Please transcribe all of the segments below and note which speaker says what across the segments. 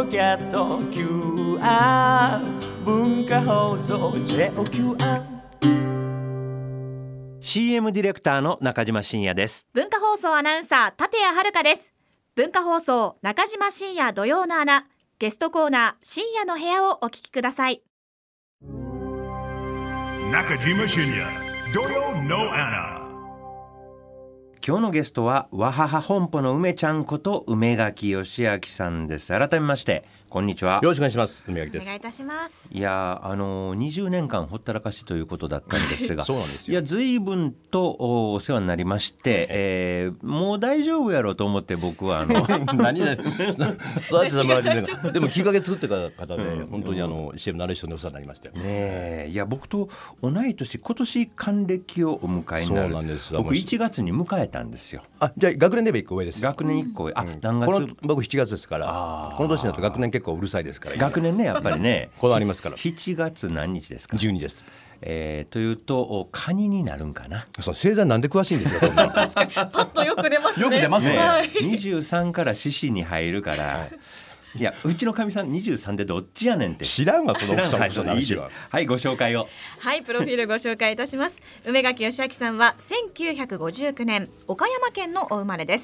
Speaker 1: ドキャスト QR 文化放送 JOQR CM ディレクターの中島真也です。
Speaker 2: 文化放送アナウンサー立谷遥です。文化放送中島真也土曜の穴、ゲストコーナー深夜の部屋をお聞きください。
Speaker 3: 中島真也土曜の穴。
Speaker 1: 今日のゲストはわはは本舗の梅ちゃんこと梅垣義明さんです。改めましてこんにちは。
Speaker 4: よろしくお願いします。梅垣です。
Speaker 2: お願いいたします。
Speaker 1: いや20年間ほったらかしということだったんですが
Speaker 4: そうなんですよ。
Speaker 1: いや随分とお世話になりまして、もう大丈夫やろうと思って僕は
Speaker 4: 何で育ててもらってでもきっかけ作ってから方で、本当にCM ナレーションでお世話になりましたよ
Speaker 1: ね。いや僕と同い年今年還暦をお迎えになる。
Speaker 4: そうなんです。
Speaker 1: 僕1月に迎えたんですよ。
Speaker 4: じゃあ学年で言えば1個上です。
Speaker 1: 学年1個上。何月？
Speaker 4: 僕7月ですから、この年になると学年結構うるさいですから。
Speaker 1: 学年ね、やっぱりね
Speaker 4: こだわりますから。
Speaker 1: 7月何日ですか
Speaker 4: ？12です。
Speaker 1: というとカニになるんかな。
Speaker 4: そう、星座なんで詳しいんですかそんな。
Speaker 2: パッとよく出ますね。
Speaker 4: よく出ますね。
Speaker 1: 23から獅子に入るから、いやうちのかみさん23でどっちやねんって
Speaker 4: 知らんわその奥さんの
Speaker 1: その話は。はい、ご紹介を。
Speaker 2: はい、プロフィールご紹介いたします。梅垣義明さんは1959年岡山県のお生まれです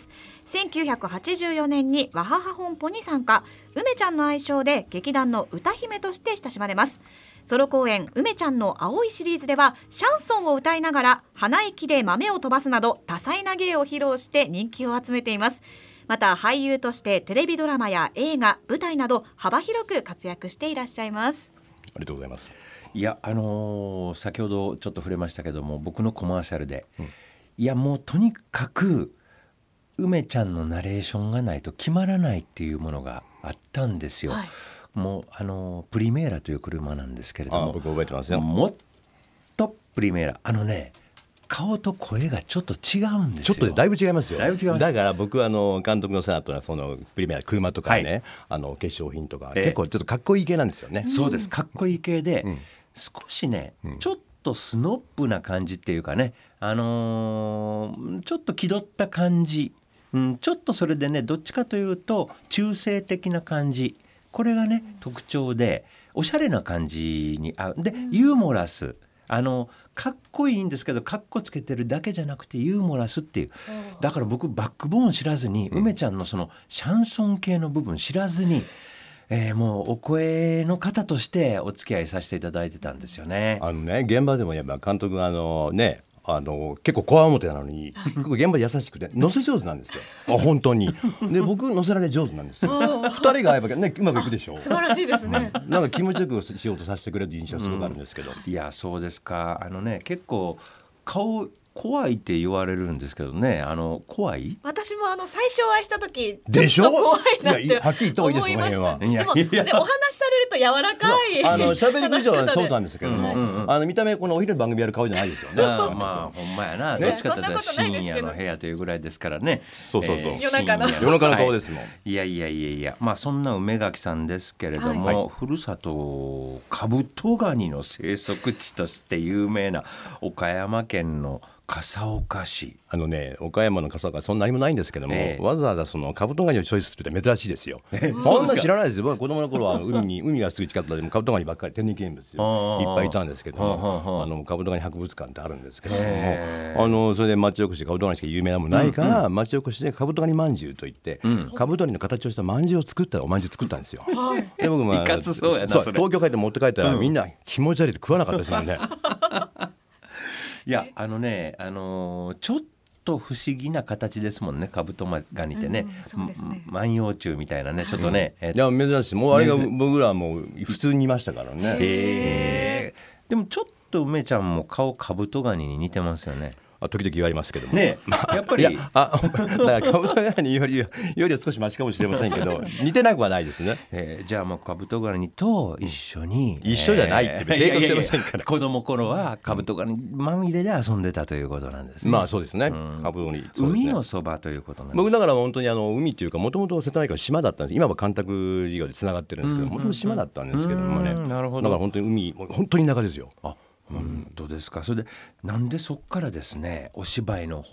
Speaker 2: 。1984年にわはは本舗に参加。梅ちゃんの愛称で劇団の歌姫として親しまれます。ソロ公演梅ちゃんの青いシリーズではシャンソンを歌いながら鼻息で豆を飛ばすなど多彩な芸を披露して人気を集めています。また俳優としてテレビドラマや映画、舞台など幅広く活躍していらっしゃいます。
Speaker 4: ありがとうございます。
Speaker 1: いや先ほどちょっと触れましたけども、僕のコマーシャルで、いやもうとにかく梅ちゃんのナレーションがないと決まらないっていうものがあったんですよ。もうプリメーラという車なんですけれども、
Speaker 4: 僕覚えてますよ。
Speaker 1: もっとプリメーラ顔と声がちょっと違うんですよ。
Speaker 4: ちょっとだいぶ違いますよ。
Speaker 1: だいぶ違います。
Speaker 4: だから僕は監督のセナとはそのプリメラ車とかね、化粧品とか、結構ちょっとかっこいい系なんですよね。
Speaker 1: そうです、かっこいい系で、少しね、ちょっとスノップな感じっていうかね、ちょっと気取った感じ、ちょっとそれでね、どっちかというと中性的な感じ、これがね特徴でおしゃれな感じに合う。でユーモラス、かっこいいんですけどかっこつけてるだけじゃなくてユーモラスっていう。だから僕バックボーン知らずに、梅ちゃんのそのシャンソン系の部分知らずに、もうお声の方としてお付き合いさせていただいてたんですよね。
Speaker 4: 現場でもやっぱ監督が結構こわもてなのに結構現場で優しくて乗せ上手なんですよ。本当に。で僕乗せられ上手なんですよ。2人がやっぱねうまくいくでしょ。
Speaker 2: 素晴らしいですね。
Speaker 4: なんか気持ちよく仕事させてくれる印象がすごくあるんですけど、
Speaker 1: いやそうですか。結構顔怖いって言われるんですけどね。怖い？
Speaker 2: 私も最初お会いした時
Speaker 4: でしょ、
Speaker 2: ちょっと怖いなって
Speaker 4: はっきり言った方がいいですその辺は。
Speaker 2: でもお話しされると柔らかい
Speaker 4: 喋り口調はそうなんですけども、見た目このお昼の番組やる顔じゃないですよね。
Speaker 1: まあほんまやな、どっちかというと深夜の部屋というぐらいですからね。
Speaker 4: そう、
Speaker 2: 夜中の
Speaker 4: 顔ですもん。
Speaker 1: いや、まあそんな梅垣さんですけれども、ふるさとカブトガニの生息地として有名な岡山県の笠岡市。
Speaker 4: 岡山の笠岡そんなにもないんですけども、わざわざそのカブトガニをチョイスするって珍しいですよ。そんな知らないですよ。僕は子供の頃は海がすぐ近くでカブトガニばっかり天然記念物いっぱいいたんですけども、カブトガニ博物館ってあるんですけども、それで町おこしでカブトガニしか有名なものないから、町おこしでカブトガニまんじゅうといって、カブトガニの形をしたまんじゅうを作ったおまんじゅう作ったんですよ。で僕
Speaker 1: いかつそうやな。
Speaker 4: 東京帰って持って帰ったらみんな気持ち悪いって食わなかったですもんね。
Speaker 1: いやちょっと不思議な形ですもんね、カブトガニってね。万葉虫みたいなね、ちょっとね。
Speaker 4: いや珍しい。もうあれが僕らはもう普通にいましたからね。
Speaker 1: でもちょっと梅ちゃんも顔カブトガニに似てますよね。
Speaker 4: 時々言われますけども
Speaker 1: ね、やっぱり
Speaker 4: だからカブトガニよりは少しマシかもしれませんけど似てなくはないですね。
Speaker 1: じゃあもうカブトガニと一緒に、
Speaker 4: 一緒じゃないって生活してませんから。
Speaker 1: 子供頃はカブトガニまみれで遊んでたということなんですね。
Speaker 4: まあそうですね。カブトガニ、
Speaker 1: 海のそばということなんです。
Speaker 4: 僕だから本当に海っていうかもともと瀬戸内海の島だったんです。今は干拓事業でつながってるんですけど、もともと島だったんですけどもね。
Speaker 1: なるほど。
Speaker 4: だから本当に海本当に田舎ですよ。
Speaker 1: どうですか。それでなんでそっからですねお芝居の方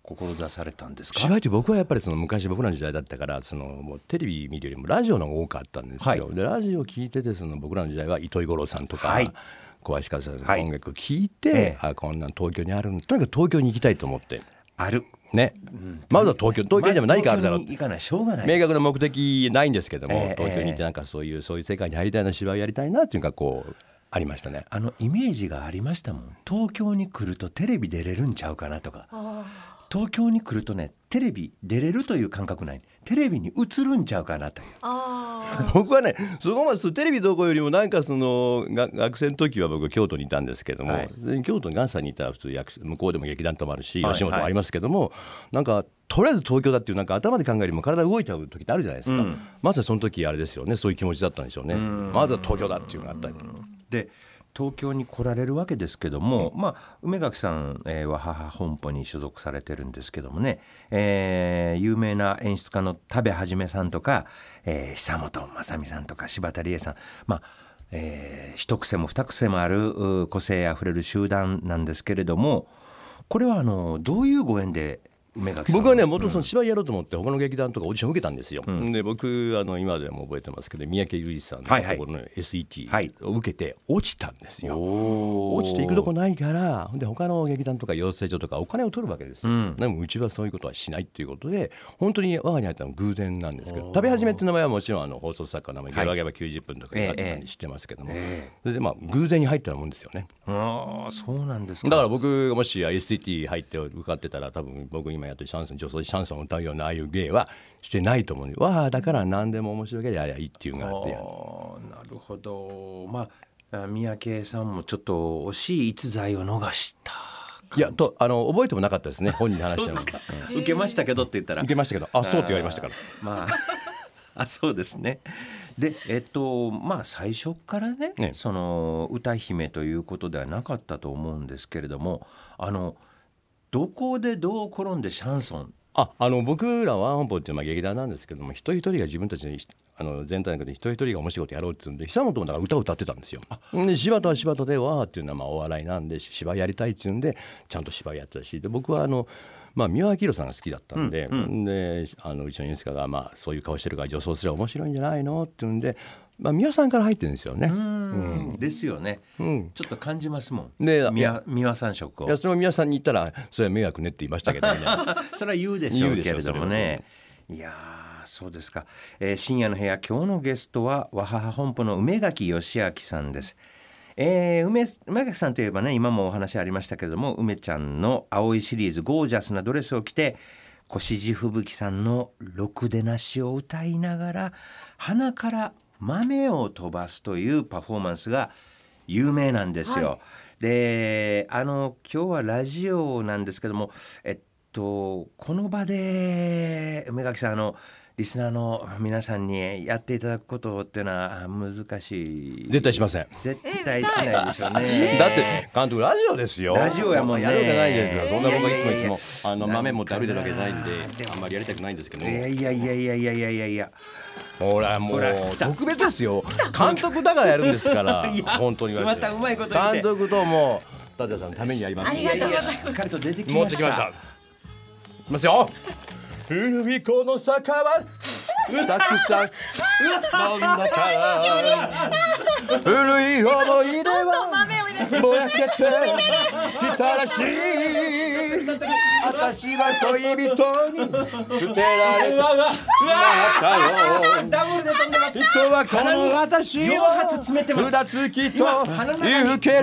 Speaker 1: 志されたんですか？
Speaker 4: 芝居って僕はやっぱりその昔僕らの時代だったからもうテレビ見るよりもラジオの方が多かったんですよ、でラジオ聞いてて僕らの時代は糸井五郎さんとか、小林和さんの音楽を聞いて、こんなん東京にあるんとにかく東京に行きたいと思って
Speaker 1: ある
Speaker 4: ね、まずは東京にでも何かあるだろう、
Speaker 1: 東京に行かないしょうがない、
Speaker 4: 明確な目的ないんですけども、東京に行ってなんかそういう世界に入りたいな、芝居やりたいなっていうのがこうありましたね。
Speaker 1: イメージがありましたもん。東京に来るとテレビ出れるんちゃうかなとか、東京に来るとねテレビ出れるという感覚ない、テレビに映るんちゃうかなという。
Speaker 4: 僕はねそこまでテレビどこよりもなんか学生の時は僕京都にいたんですけども、京都に関西にいたら普通向こうでも劇団ともあるし吉本もありますけども、なんかとりあえず東京だっていうなんか頭で考えるよりも体動いちゃう時ってあるじゃないですか、まさにその時あれですよね、そういう気持ちだったんでしょうね。まずは東京だっていうのがあったり
Speaker 1: で東京に来られるわけですけども、梅垣さん、は母本舗に所属されてるんですけどもね、有名な演出家の田部一さんとか、久本雅美さんとか柴田理恵さん、一癖も二癖もある個性あふれる集団なんですけれども、これはどういうご縁で
Speaker 4: 僕はね元々芝居やろうと思って他の劇団とかオーディション受けたんですよ、で僕今でも覚えてますけど三宅裕司さんのところの SET を受けて落ちたんですよ、落ちていくとこないからで他の劇団とか養成所とかお金を取るわけですよ、でもうちはそういうことはしないっていうことで本当に我がに入ったのは偶然なんですけど、食べ始めっていう名前はもちろん放送作家の名前ゲバゲバ90分とか知ってますけども、それで偶然に入ったようなもんですよね。
Speaker 1: そうなんですか。
Speaker 4: だから僕がもし SET 入って受かってたら多分僕今やってる女装シャンソンを歌うようなああいう芸はしてないと思うので、だから何でも面白いけどやりゃいいっていうのがあって。
Speaker 1: なるほど。三宅さんもちょっと惜しい逸材を逃した
Speaker 4: いや覚えてもなかったですね、本人に話しても。
Speaker 1: 受けましたけどって言ったら
Speaker 4: 受けましたけどそうって言われましたから
Speaker 1: そうですね。で最初からねその歌姫ということではなかったと思うんですけれども、どこでどう転んでシャンソン
Speaker 4: 僕らは本舗っていう劇団なんですけども、一人一人が自分たちの全体の中で一人一人が面白いことやろうっていうんで久本もだから歌を歌ってたんですよ。で柴田は柴田でっていうのはお笑いなんで芝居やりたいっていうんでちゃんと芝居やってたし、で僕は三輪明宏さんが好きだったんで、でうちの演出家がそういう顔してるから女装すれば面白いんじゃないのっていうんで、三輪さんから入ってるんですよね。
Speaker 1: ですよね、ちょっと感じますもん。で三輪さん色を。
Speaker 4: いやそれも三輪さんに言ったらそれは迷惑ねって言いましたけどね
Speaker 1: それは言うでしょうけれどもね。いやそうですか、深夜の部屋、今日のゲストは和母本舗の梅垣義明さんです。梅垣さんといえばね、今もお話ありましたけれども、梅ちゃんの青いシリーズゴージャスなドレスを着て越路吹雪さんのろくでなしを歌いながら鼻から豆を飛ばすというパフォーマンスが有名なんですよ、で今日はラジオなんですけども、この場で梅垣さんリスナーの皆さんにやっていただくことっていうのは難しい。
Speaker 4: 絶対しません。
Speaker 1: 絶対しないでしょうね。
Speaker 4: だって監督ラジオですよ。
Speaker 1: ラジオやもんね。
Speaker 4: やるわけないですよ。そんな僕はいつも豆持って歩いてるわけじゃないんであんまりやりたくないんですけど。
Speaker 1: いや
Speaker 4: ほらもう特別ですよ。監督だからやるんですから本当に
Speaker 1: またうまいこと言って
Speaker 4: 監督とも田田さんのためにやります。
Speaker 2: ありがとうございます。
Speaker 1: しっかりと出てきました。
Speaker 4: 持ってきました。いきますよ。古びこの坂はたくさん飲んだから古い思い出はぼやけてきたらしい私は恋人に捨てられてしまったよ
Speaker 1: ダブルで飛んでます。
Speaker 4: 人はこの私を
Speaker 1: 両発詰めてます。
Speaker 4: 札付きと言うけれ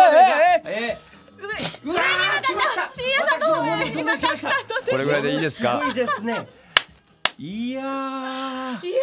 Speaker 4: これぐらいでいいですか。
Speaker 1: すごいですね。いや
Speaker 2: すごい。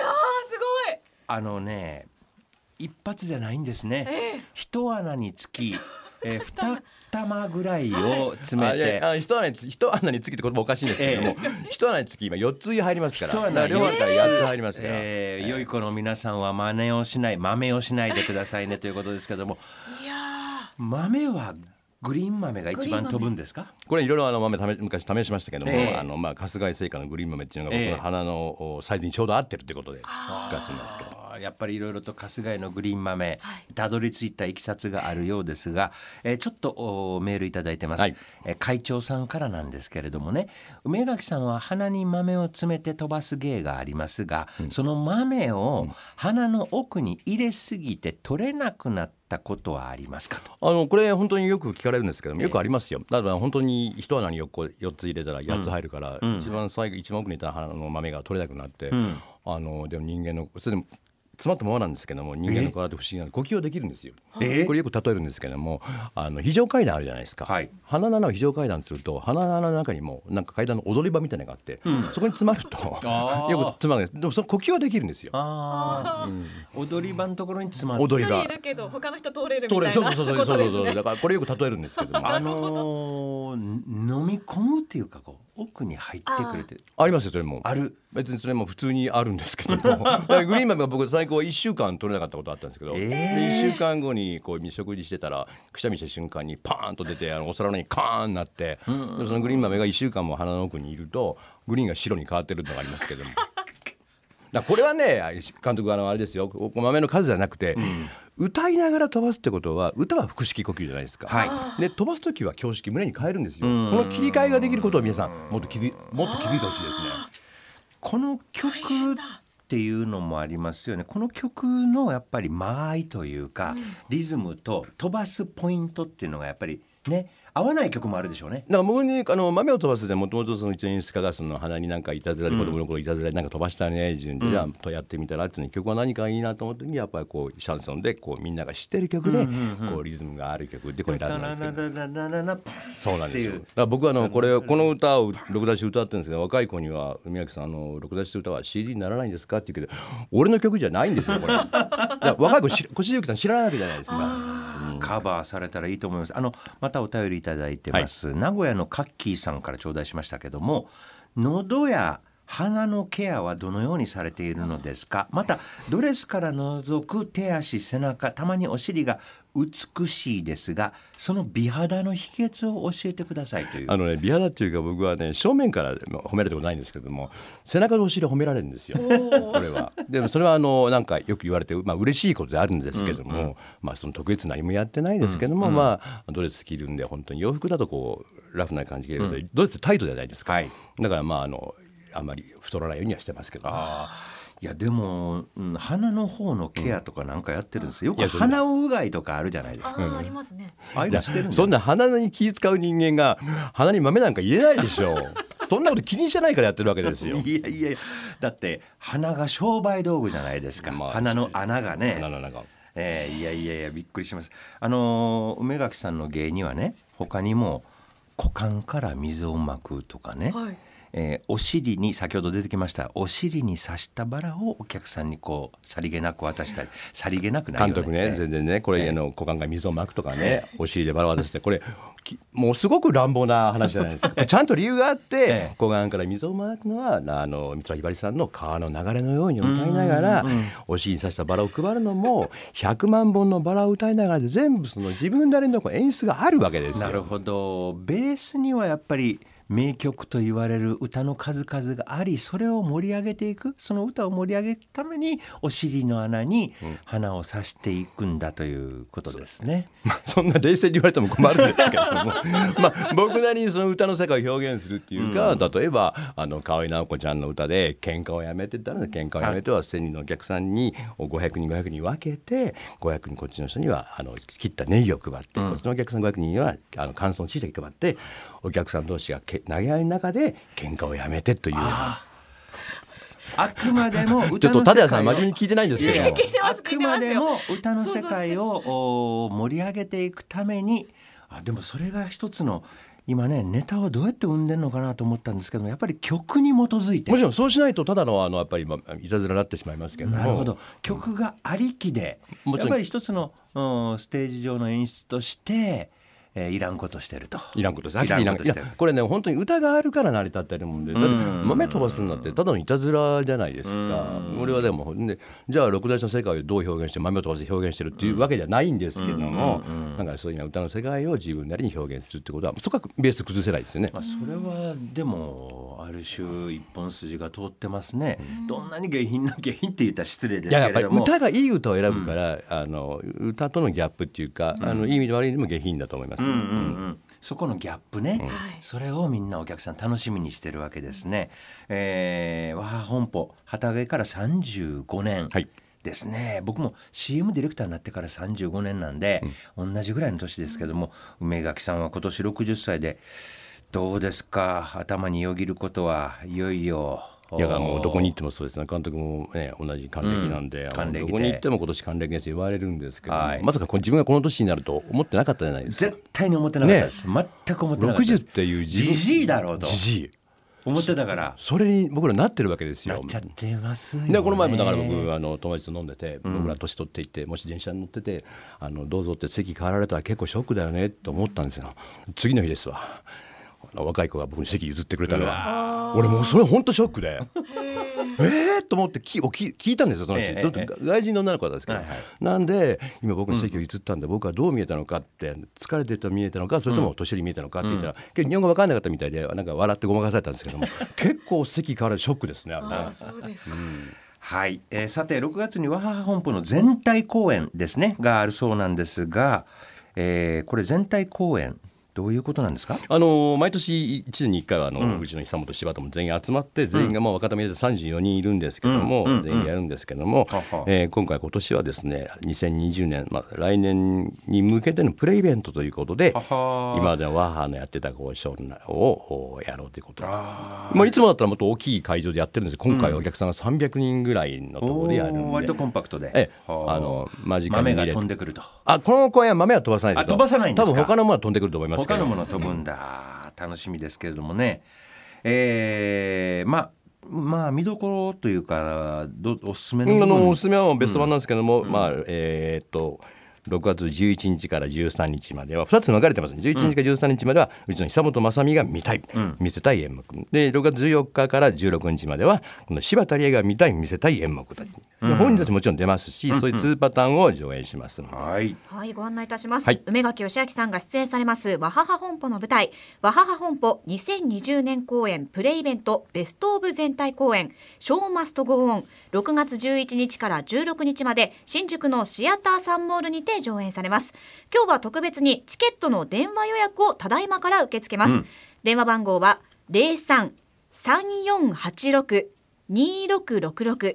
Speaker 1: 一発じゃないんですね。一穴につき二玉ぐらいを詰めて、
Speaker 4: 一穴につきって言葉おかしいんですけども、一穴につき今4つ入りますから、両方から8つ入りますから、
Speaker 1: 良い子の皆さんは豆をしないでくださいねということですけども、豆はグリーン豆が一番飛ぶんですか。
Speaker 4: これいろいろ豆昔試しましたけども、春日井製菓のグリーン豆っていうのが僕の花のサイズにちょうど合ってるということで使ってますけど。
Speaker 1: やっぱりいろいろと春日井のグリーン豆、たどり着いたいきさつがあるようですが、ちょっとメールいただいてます、会長さんからなんですけれどもね、梅垣さんは鼻に豆を詰めて飛ばす芸がありますが、その豆を鼻の奥に入れすぎて取れなくなったことはありますかと。
Speaker 4: これ本当によく聞かれるんですけども、よくありますよ。だから本当に一穴に4つ入れたら8つ入るから、一番奥にいた鼻の豆が取れなくなって、でも人間のそれでも詰まったままなんですけども、人間の体って不思議な呼吸はできるんですよ。これよく例えるんですけども、非常階段あるじゃないですか、鼻の穴を非常階段すると、鼻の穴の中にもなんか階段の踊り場みたいなのがあって、そこに詰まるとよく詰まるんです。でもその呼吸はできるんですよ。
Speaker 1: 踊り場のところに詰まる。
Speaker 2: 踊り場いるけど他の人通れるみたいなことですね。
Speaker 4: だからこれよく例えるんですけども、
Speaker 1: 飲み込むっていうか、こう奥に入ってくれて
Speaker 4: ありますよ。それも
Speaker 1: ある。
Speaker 4: 別にそれも普通にあるんですけどもグリーン豆が僕最高1週間取れなかったことあったんですけど、1週間後にこう食事してたら、くしゃみした瞬間にパーンと出て、お皿の上にカーンなって、そのグリーン豆が1週間も鼻の奥にいるとグリーンが白に変わってるのがありますけどもこれはね、監督あれですよ、豆の数じゃなくて、歌いながら飛ばすってことは、歌は腹式呼吸じゃないですか、で飛ばす時は胸式、胸に変えるんですよ。この切り替えができることを皆さんもっと気づいてほしいですね。
Speaker 1: この曲っていうのもありますよね。この曲のやっぱり間合いというか、リズムと飛ばすポイントっていうのがやっぱりね、合わない曲もあるでしょうね。
Speaker 4: だから僕に豆を飛ばすでもともとその一演出家がその鼻になんかいたずらで、子供の頃いたずらでなんか飛ばしたね、じゃあとやってみたらっていう曲は何かいいなと思った時に、やっぱりこうシャンソンでこうみんなが知ってる曲で、こうリズムがある曲でこれ選んだんですけど、そうなんですよ。だから僕はこの歌を録出し歌ってるんですけど、若い子には梅垣さん録出し歌は CD にならないんですかって言うけど、俺の曲じゃないんですよこれ。若い子越路さん知らないわけじゃないですか。
Speaker 1: カバーされたらいいと思います。またお便りいただいてます、名古屋のカッキーさんから頂戴しましたけども、喉や鼻のケアはどのようにされているのですか。またドレスから覗く手足、背中、たまにお尻が美しいですが、その美肌の秘訣を教えてくださいという。
Speaker 4: 美肌っていうか、僕はね、正面から褒められたことないんですけども、背中とお尻褒められるんですよこれは。でもそれはなんかよく言われて、嬉しいことであるんですけども、その特別何もやってないですけども、ドレス着るんで、本当に洋服だとこうラフな感じで着るけど、ドレスタイトじゃないですか、だからあんまり太らないようにはしてますけど、
Speaker 1: いやでも、鼻の方のケアとかなんかやってるんですよ。よく鼻うがいとかあるじゃないですか。
Speaker 2: ありますね。
Speaker 4: そんな鼻に気使う人間が鼻に豆なんか入れないでしょそんなこと気にしてないからやってるわけですよ。
Speaker 1: いやだって鼻が商売道具じゃないですか、鼻の穴がね。いやびっくりします。梅垣さんの芸にはね、他にも股間から水をまくとかね、お尻に、先ほど出てきましたお尻に刺したバラをお客さんにこうさりげなく渡したり、さりげなくないよね、
Speaker 4: 監督ね、全然ね、これ股間が水をまくとかね、お尻でバラを渡して、これもうすごく乱暴な話じゃないですかちゃんと理由があって、股間から水をまくのは美空ひばりさんの川の流れのように歌いながら、お尻に刺したバラを配るのも100万本のバラを歌いながらで、全部その自分なりの演出があるわけですよ。
Speaker 1: なるほど。ベースにはやっぱり名曲と言われる歌の数々があり、それを盛り上げていく、その歌を盛り上げるためにお尻の穴に花を刺していくんだということですね。
Speaker 4: そんな冷静に言われても困るんですけれども僕なりにその歌の世界を表現するっていうか、例えば河合直子ちゃんの歌で喧嘩をやめてったら、喧嘩をやめては1000人のお客さんに500人500人分けて、500人こっちの人には切ったネギを配って、こっちのお客さん500人には乾燥しいたけ配って、お客さん同士が投げ合いの中で喧嘩をやめてという。
Speaker 1: あくまでも歌の世界を
Speaker 4: ちょっと立谷さん真面目に聞いてないんですけども、
Speaker 1: あくまでも歌の世界を盛り上げていくために、でもそれが一つの今ね、ネタをどうやって生んでるのかなと思ったんですけども、やっぱり曲に基づいて、
Speaker 4: もちろんそうしないとただのやっぱりいたずらになってしまいますけども。
Speaker 1: なるほど。曲がありきで、やっぱり一つのステージ上の演出としていらんことしてると。
Speaker 4: いらんことしてる。いやこれね本当に歌があるから成り立ってるもんで、だって豆飛ばすんだってただのいたずらじゃないですか。俺はでもじゃあ六大の世界をどう表現して豆を飛ばして表現してるっていうわけじゃないんですけども、なんかそういう歌の世界を自分なりに表現するってことはそこはベース崩せないですよね。
Speaker 1: それはでもある種一本筋が通ってますね。どんなに下品って言ったら失礼ですけれども、
Speaker 4: やっぱり歌がいい歌を選ぶから、歌とのギャップっていうか、いい意味で悪い意味でも下品だと思います。
Speaker 1: そこのギャップね、それをみんなお客さん楽しみにしてるわけですね。和ハ本舗旗揚げから35年ですね。僕も CM ディレクターになってから35年なんで、同じぐらいの年ですけども、梅垣さんは今年60歳でどうですか。頭によぎることはいよいよ。
Speaker 4: いやもうどこに行ってもそうですね。監督もね同じ還暦なんで、どこに行っても今年還暦です言われるんですけど、まさか自分がこの年になると思ってなかったじゃないですか。
Speaker 1: 絶対に思ってなかったです、全く思ってなかったです。
Speaker 4: 60っていう
Speaker 1: じじいだろうと思ってたから、
Speaker 4: それに僕らなってるわけですよ。
Speaker 1: なっちゃってますよね。
Speaker 4: でこの前もだから僕友達と飲んでて、僕ら年取っていってもし電車に乗っててどうぞって席変わられたら結構ショックだよねと思ったんですよ。次の日ですわ。若い子が僕に席譲ってくれたのは、俺もうそれ本当ショックでと思って聞いたんですよ。その人ちょっと外人の女の子なんですけど、なんで今僕の席を譲ったんで、僕はどう見えたのかって、疲れてた見えたのかそれとも年寄り見えたのかって言ったら、結構日本語分かんなかったみたいでなんか笑ってごまかされたんですけども結構席変わるショックですね。
Speaker 2: そうですか。
Speaker 1: はい、さて6月に和ハ本舗の全体公演ですねがあるそうなんですが、これ全体公演どういうことなんですか。
Speaker 4: 毎年1年に1回はうちの久本柴田も全員集まって、全員が若手入れて34人いるんですけども、全員やるんですけども、今年はですね2020年、来年に向けてのプレイベントということで、今までワッハのやってたショーをやろうということで、いつもだったらもっと大きい会場でやってるんですけど、今回はお客さんが300人ぐらいのところでやるんで、
Speaker 1: 割とコンパクトで、
Speaker 4: 間近に
Speaker 1: 豆が飛んでくると。
Speaker 4: この公演は豆は飛ばさないですけど、
Speaker 1: 飛ばさないんですか。
Speaker 4: 多分他のものは飛んでくると思います。
Speaker 1: 他のもの飛ぶんだ、楽しみですけれどもね。見どころというかおすすめの
Speaker 4: おすすめはベスト版なんですけども、6月11日から13日までは2つに分かれてます。11日から13日まではうちの久本雅美が見たい、見せたい演目で、6月14日から16日まではこの柴田理恵が見たい見せたい演目たち、本人たちもちろん出ますし、そういう2パターンを上演しますので、
Speaker 2: はい、ご案内いたします。梅垣義明さんが出演されます和ハ本舗の舞台、和ハ本舗2020年公演プレイベントベストオブ全体公演ショーマストゴーオン、6月11日から16日まで新宿のシアターサンモールにて上演されます。今日は特別にチケットの電話予約をただいまから受け付けます。電話番号は 03-3486-2666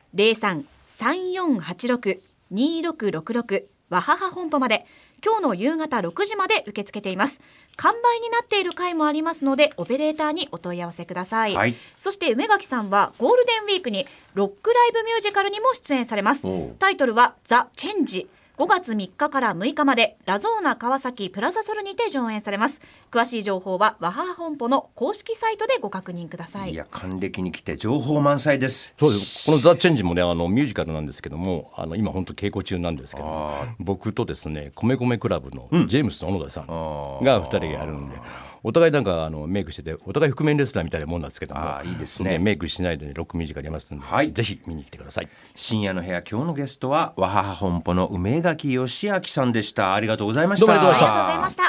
Speaker 2: 03-3486-2666 和ハ本舗まで、今日の夕方6時まで受け付けています。完売になっている回もありますので、オペレーターにお問い合わせください。そして梅垣さんはゴールデンウィークにロックライブミュージカルにも出演されます。タイトルはザ・チェンジ。5月3日から6日までラゾーナ川崎プラザソルにて上演されます。詳しい情報は和ハ本舗の公式サイトでご確認ください。
Speaker 1: いや、還暦に来て情報満載です。
Speaker 4: そうです。このザ・チェンジもねミュージカルなんですけども、今本当稽古中なんですけど、僕とですね米米クラブのジェームス小野田さんが2人がやるんで、お互いなんかメイクしてて、お互い覆面レスラーみたいなもんなんですけども、
Speaker 1: いいですね。
Speaker 4: メイクしないでロックミュージカルやりますんで、ぜひ見に来てください。
Speaker 1: 深夜の部屋、今日のゲストは和ハ本舗の梅垣義明さんでした。ありがとうございました。
Speaker 2: どうもありがとうございました。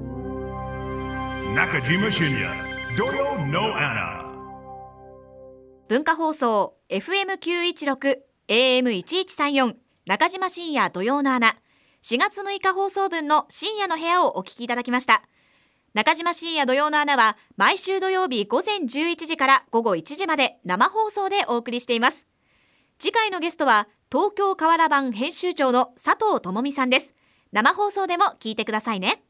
Speaker 3: 中島深夜土曜のアナ、
Speaker 2: 文化放送 FM916 AM1134 中島深夜土曜のアナ、4月6日放送分の深夜の部屋をお聞きいただきました。中島深夜土曜のアナは毎週土曜日午前11時から午後1時まで生放送でお送りしています。次回のゲストは東京河原版編集長の佐藤智美さんです。生放送でも聞いてくださいね。